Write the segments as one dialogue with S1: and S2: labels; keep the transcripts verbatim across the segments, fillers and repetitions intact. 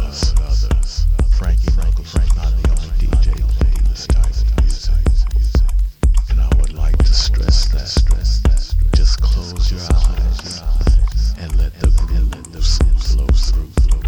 S1: others. Frankie Knuckles is not the only D J playing this type of music. And I would like to stress that. Just close your eyes and let the grooves flow through.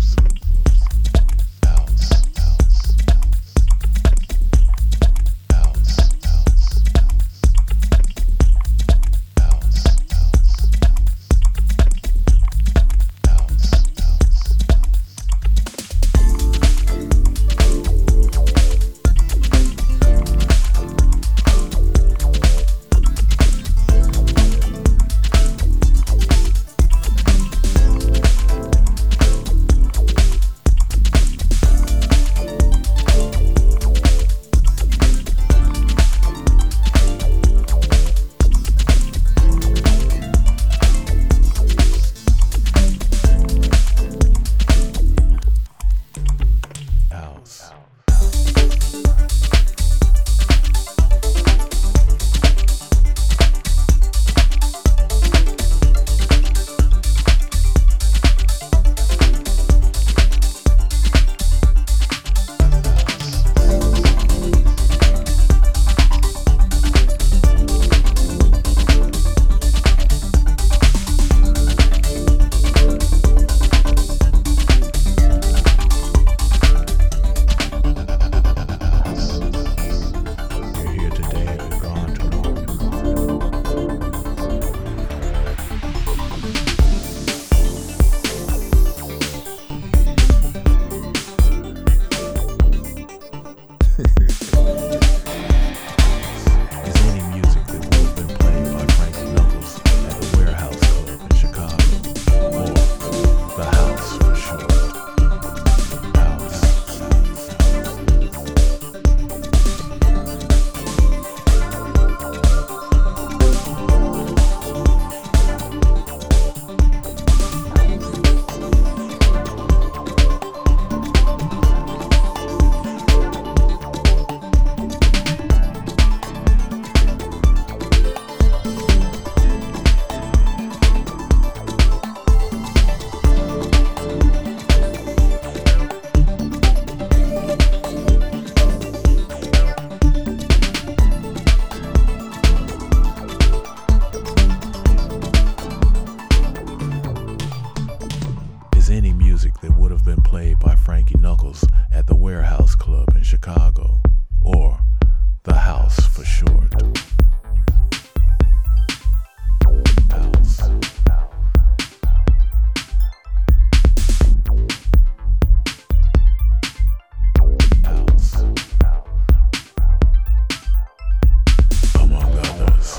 S1: Any music that would have been played by Frankie Knuckles at the Warehouse Club in Chicago, or the House for short. House. House. Among others,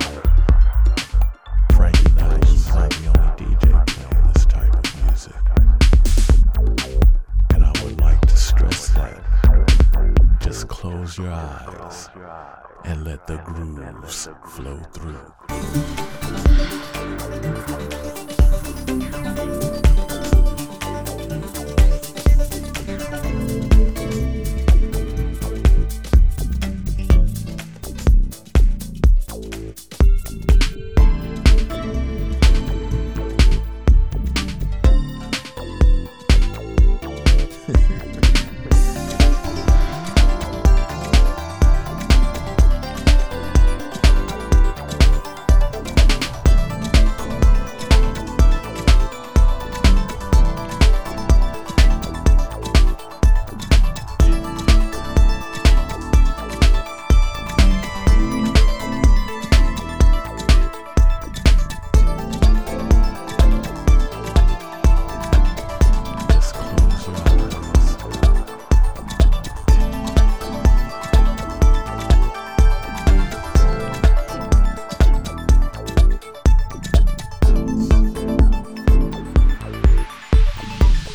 S1: Frankie Knuckles is not the only D J playing this type of music. And I would like to stress that. Just close your eyes and let the grooves flow through.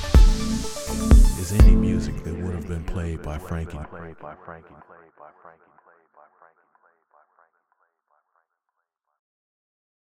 S1: Any music that would have been played by Frankie.